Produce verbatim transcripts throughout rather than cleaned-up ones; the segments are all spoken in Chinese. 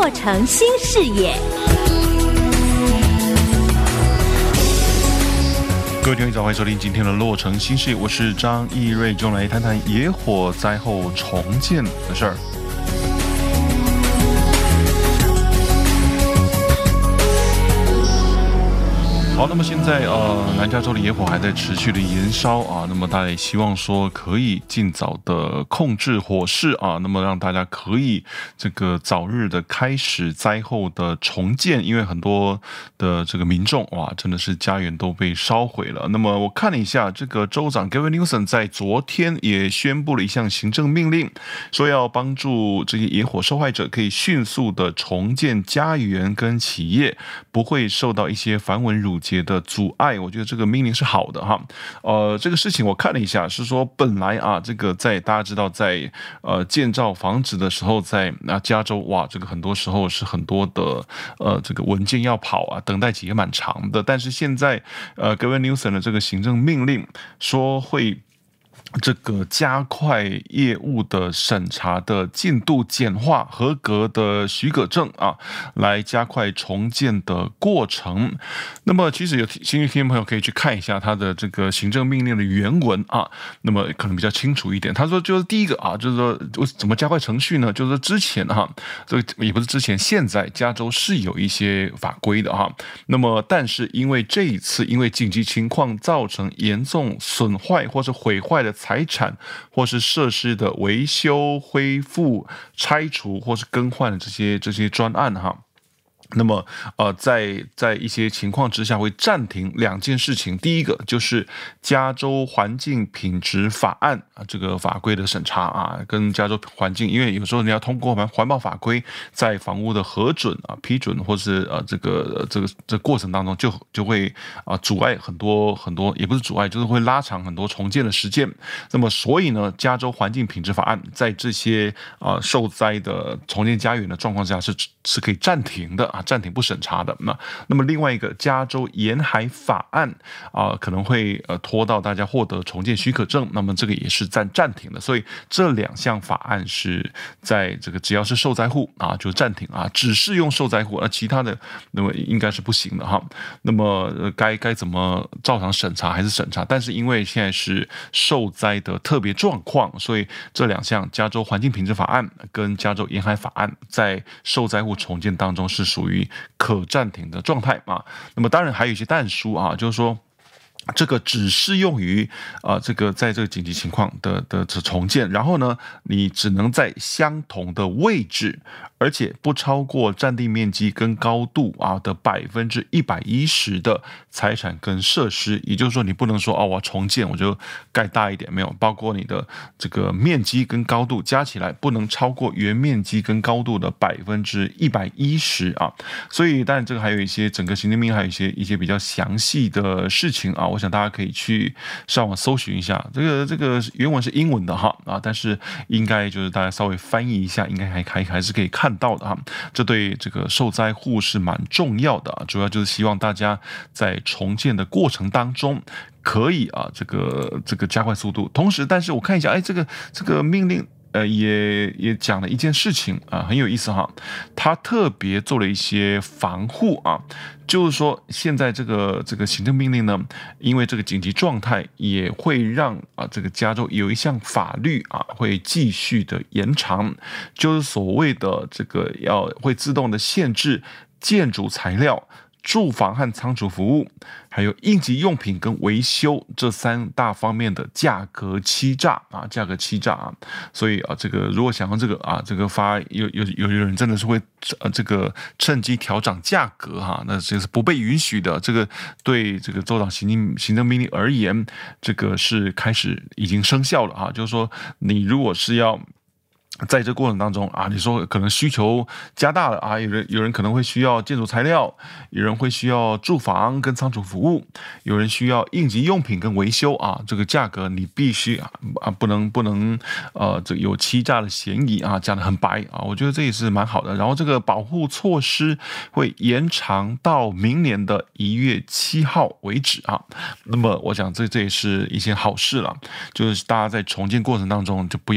洛城新视野。 各位听众早，欢迎收听今天的洛城新视野，我是张义瑞，就来谈谈野火灾后重建的事儿。好，那么现在呃，南加州的野火还在持续的延烧啊，那么大家也希望说可以尽早的控制火势啊，那么让大家可以这个早日的开始灾后的重建，因为很多的这个民众哇，真的是家园都被烧毁了。那么我看了一下，这个州长 Gavin Newsom 在昨天也宣布了一项行政命令，说要帮助这些野火受害者可以迅速的重建家园跟企业，不会受到一些繁文缛节的阻碍。我觉得这个命令是好的哈。呃，这个事情我看了一下，是说本来啊，这个在大家知道在呃建造房子的时候，在啊加州哇，这个很多时候是很多的呃这个文件要跑啊，等待期也蛮长的。但是现在呃 Gavin Newsom 的这个行政命令说会这个加快业务的审查的进度，简化合格的许可证啊，来加快重建的过程。那么其实有兴趣听众朋友可以去看一下他的这个行政命令的原文啊，那么可能比较清楚一点。他说就是第一个啊，就是说怎么加快程序呢？就是说之前哈、啊，这个也不是之前，现在加州是有一些法规的哈、啊。那么但是因为这一次因为紧急情况造成严重损坏或是毁坏的财产或是设施的维修、恢复、拆除或是更换的这些这些专案哈。那么，呃，在在一些情况之下会暂停两件事情。第一个就是加州环境品质法案啊，这个法规的审查啊，跟加州环境，因为有时候你要通过环环保法规，在房屋的核准啊、批准或是呃这个这个这个过程当中就，就就会啊阻碍很多很多，也不是阻碍，就是会拉长很多重建的时间。那么，所以呢，加州环境品质法案在这些啊受灾的重建家园的状况下是是可以暂停的。暂停不审查的。那那么另外一个加州沿海法案啊、呃，可能会呃拖到大家获得重建许可证，那么这个也是暂暂停的。所以这两项法案是在这个只要是受灾户啊就暂停啊，只适用受灾户，而其他的那么应该是不行的哈。那么该该怎么照常审查还是审查，但是因为现在是受灾的特别状况，所以这两项加州环境品质法案跟加州沿海法案在受灾户重建当中是属于于可暂停的状态啊，那么当然还有一些但书啊，就是说这个只适用于啊、呃，这个在这个紧急情况的的的重建，然后呢，你只能在相同的位置，而且不超过占地面积跟高度啊的百分之一百一十的财产跟设施，也就是说，你不能说哦，我要重建我就盖大一点，没有，包括你的这个面积跟高度加起来不能超过原面积跟高度的百分之一百一十啊。所以，当然这个还有一些整个行政命令还有一些一些比较详细的事情啊。我想大家可以去上网搜寻一下，这个这个原文是英文的哈啊，但是应该就是大家稍微翻译一下，应该还还还是可以看到的哈。这对这个受灾户是蛮重要的啊，主要就是希望大家在重建的过程当中可以啊这个这个加快速度。同时，但是我看一下，哎，这个这个命令。呃，也也讲了一件事情啊，很有意思哈。他特别做了一些防护啊，就是说现在这个这个行政命令呢，因为这个紧急状态，也会让啊这个加州有一项法律啊会继续的延长，就是所谓的这个要会自动的限制建筑材料、住房和仓储服务，还有应急用品跟维修这三大方面的价格欺诈啊，价格欺诈啊，所以啊，这个如果想要这个啊，这个发有有有人真的是会呃这个趁机调涨价格哈、啊，那这是不被允许的。这个对这个州长行政行政命令而言，这个是开始已经生效了啊，就是说你如果是要。在这过程当中啊，你说可能需求加大了啊，有人有人可能会需要建筑材料，有人会需要住房跟仓储服务，有人需要应急用品跟维修啊，这个价格你必须啊啊不能不能呃这有欺诈的嫌疑啊，讲得很白啊，我觉得这也是蛮好的。然后这个保护措施会延长到明年的一月七号为止啊。那么我想这这也是一件好事了，就是大家在重建过程当中就不要。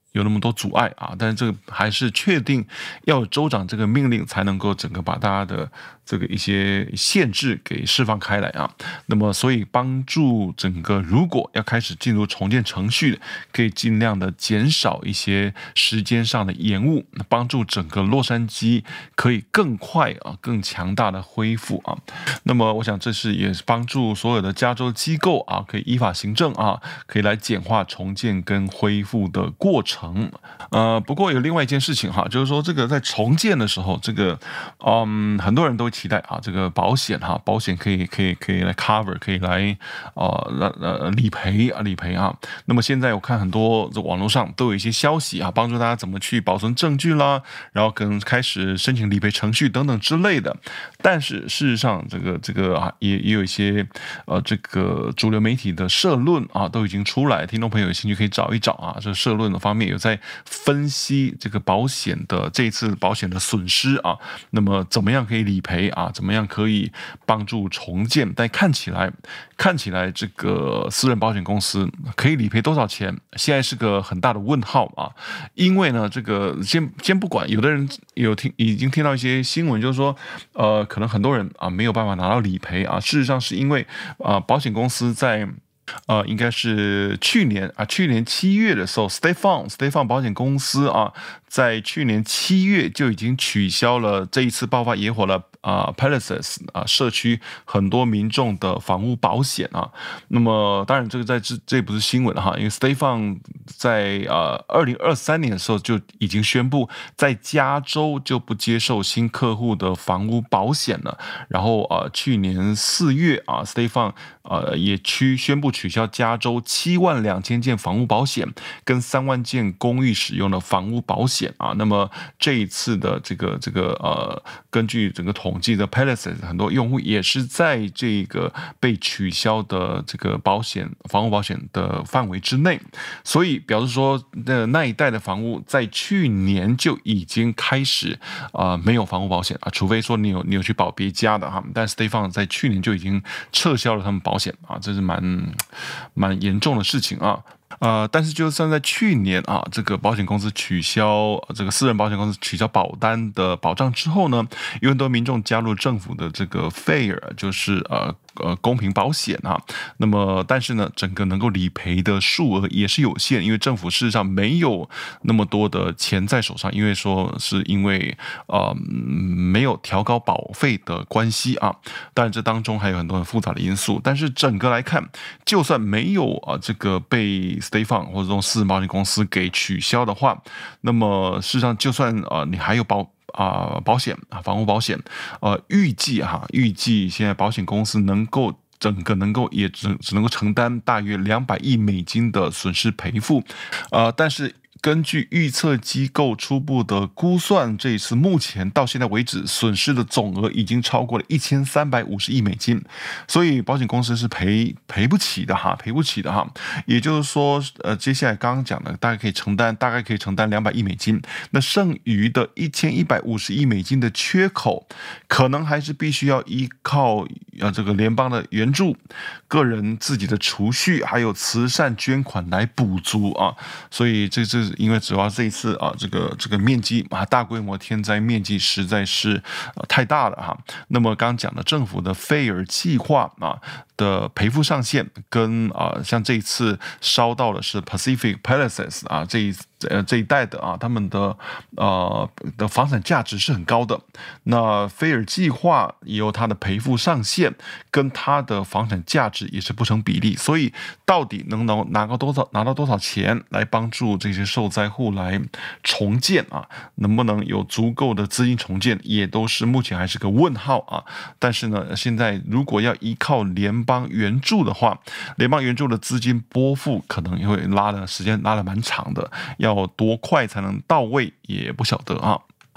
有那么多阻碍啊，但是这个还是确定要有州长这个命令才能够整个把大家的这个一些限制给释放开来啊。那么所以帮助整个如果要开始进入重建程序，可以尽量的减少一些时间上的延误，帮助整个洛杉矶可以更快啊更强大的恢复啊。那么我想这是也是帮助所有的加州机构啊可以依法行政啊，可以来简化重建跟恢复的过程。呃，不过有另外一件事情哈，就是说这个在重建的时候，这个嗯很多人都期待啊，这个保险哈，保险可以可以可以来 cover， 可以来呃呃理赔啊理赔啊。那么现在我看很多这网络上都有一些消息啊，帮助大家怎么去保存证据啦，然后可能开始申请理赔程序等等之类的。但是事实上，这个这个啊也也有一些呃这个主流媒体的社论啊都已经出来，听众朋友有兴趣可以找一找啊，这社论的方面有在分析这个保险的这一次保险的损失啊，那么怎么样可以理赔啊，怎么样可以帮助重建？但看起来看起来这个私人保险公司可以理赔多少钱，现在是个很大的问号啊。因为呢，这个先先不管，有的人有听已经听到一些新闻，就是说，呃，可能很多人啊没有办法拿到理赔啊。事实上是因为啊，保险公司在呃，应该是去年啊，去年七月的时候 ，State Farm，State Farm 保险公司啊，在去年七月就已经取消了这一次爆发野火了啊 ，Palisades 啊社区很多民众的房屋保险啊。那么当然这个在这这不是新闻哈，因为 State Farm 在呃二零二三年的时候就已经宣布在加州就不接受新客户的房屋保险了。然后呃去年四月啊 ，State Farm 呃也区宣布取消加州七万两千件房屋保险跟三万件公寓使用的房屋保险啊。那么这一次的这个这个呃，根据整个统计的 Palisades 很多用户也是在这个被取消的这个保险房屋保险的范围之内，所以表示说那那一带的房屋在去年就已经开始啊、呃、没有房屋保险啊，除非说你有你有去保别家的哈，但 State Farm 在去年就已经撤销了他们保险啊，这是蛮蛮严重的事情啊。呃，但是就算在去年啊，这个保险公司取消这个私人保险公司取消保单的保障之后呢，有很多民众加入政府的这个 Fair， 就是呃呃公平保险啊。那么，但是呢，整个能够理赔的数额也是有限，因为政府事实上没有那么多的钱在手上，因为说是因为呃没有调高保费的关系啊。当然，这当中还有很多很复杂的因素，但是整个来看，就算没有啊这个被State Farm 或者这种私人保险公司给取消的话，那么事实上就算呃你还有保啊、呃、保险啊房屋保险，呃预计哈预计现在保险公司能够整个能够也只只能够承担大约两百亿美金的损失赔付，呃但是根据预测机构初步的估算，这一次目前到现在为止损失的总额已经超过了一千三百五十亿美金，所以保险公司是赔赔不起的哈，赔不起的哈。也就是说，呃，接下来刚刚讲的，大概可以承担，大概可以承担两百亿美金，那剩余的一千一百五十亿美金的缺口，可能还是必须要依靠呃这个联邦的援助、个人自己的储蓄，还有慈善捐款来补足啊。所以这这。因为主要这一次啊，这个这个面积啊，大规模天灾面积实在是、呃、太大了哈。那么刚刚讲的政府的菲尔计划啊的赔付上限，跟啊、呃、像这一次烧到的是 Pacific Palisades 啊这一呃这一带的啊，他们的呃的房产价值是很高的。那菲尔计划也有它的赔付上限，跟它的房产价值也是不成比例。所以到底能拿拿到多少拿到多少钱来帮助这些受灾户来重建啊？能不能有足够的资金重建，也都是目前还是个问号啊。但是呢，现在如果要依靠联邦援助的话，联邦援助的资金拨付可能会拉的时间拉的蛮长的，要多快才能到位也不晓得啊。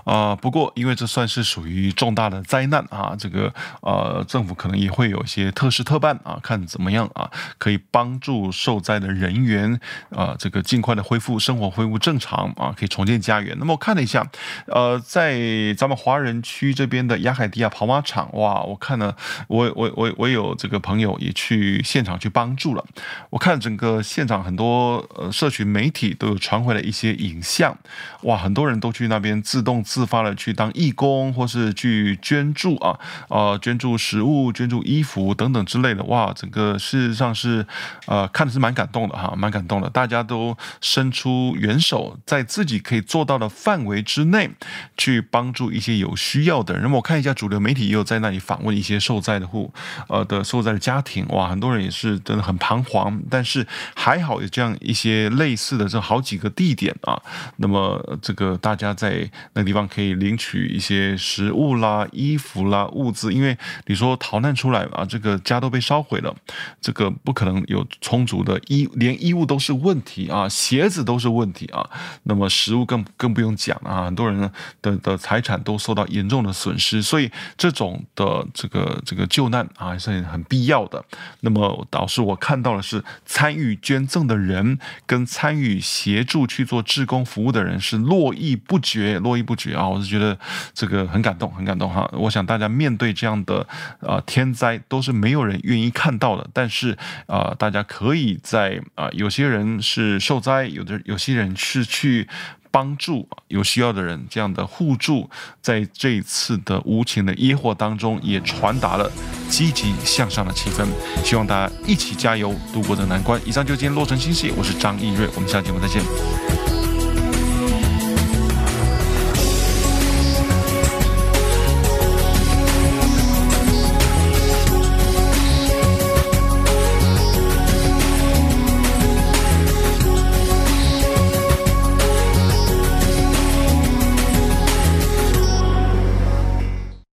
啊、呃，不过因为这算是属于重大的灾难啊，这个呃政府可能也会有一些特事特办啊，看怎么样啊，可以帮助受灾的人员啊、呃，这个尽快的恢复生活，恢复正常啊，可以重建家园。那么我看了一下，呃，在咱们华人区这边的亚海迪亚跑马场，哇，我看了，我我我我有这个朋友也去现场去帮助了，我看整个现场很多呃社群媒体都有传回来一些影像，哇，很多人都去那边自动自发的去当义工，或是去捐助啊，呃，捐助食物、捐助衣服等等之类的，哇，整个事实上是呃看的是蛮感动的哈，蛮感动的，大家都伸出援手，在自己可以做到的范围之内去帮助一些有需要的人。那么我看一下主流媒体也有在那里访问一些受灾的户呃的受灾的家庭，哇，很多人也是真的很彷徨，但是还好有这样一些类似的这好几个地点啊，那么这个大家在那个地方可以领取一些食物啦、衣服啦、物资，因为你说逃难出来啊，这个家都被烧毁了，这个不可能有充足的衣，连衣物都是问题啊，鞋子都是问题啊，那么食物更更不用讲啊，很多人呢的的财产都受到严重的损失，所以这种的这个这个救难啊还是很必要的。那么导致我看到的是参与捐赠的人跟参与协助去做志工服务的人是络绎不绝，络绎不绝啊！我是觉得这个很感动，很感动哈。我想大家面对这样的呃天灾，都是没有人愿意看到的，但是啊、呃，大家可以在啊、呃，有些人是受灾，有的有些人是去帮助有需要的人，这样的互助，在这一次的无情的野火当中，也传达了积极向上的气氛。希望大家一起加油，度过这难关。以上就是今天洛城新视野，我是张义瑞，我们下期节目再见。